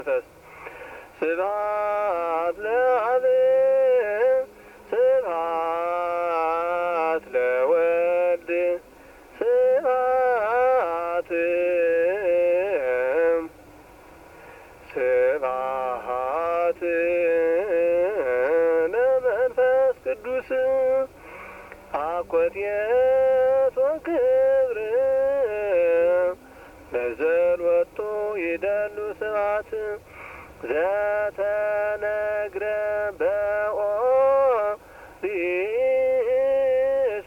ስብሐት ለአብ ስብሐት ለወልድ ስብሐት ለመንፈስ ቅዱስ አኮቴት ወክብር በዘልወቱ ይደሉ ስብሐት ዘተነግረ በኦሪት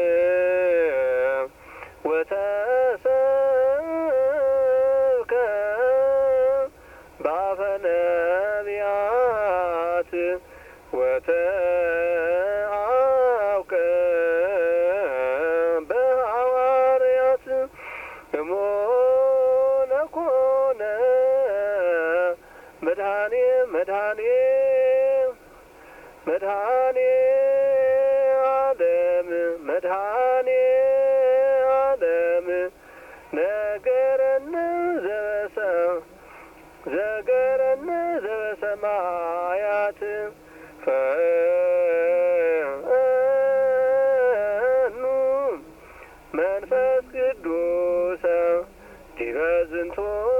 ወተሰብከ በአፈ ነቢያት ወተአውከ በሐዋርያት እሙነ ኮነ መድኃኔ ዓለም ነገረነ ዘበሰማያት ፈኑ መንፈስ ቅዱስ ዲበ ዝንቱ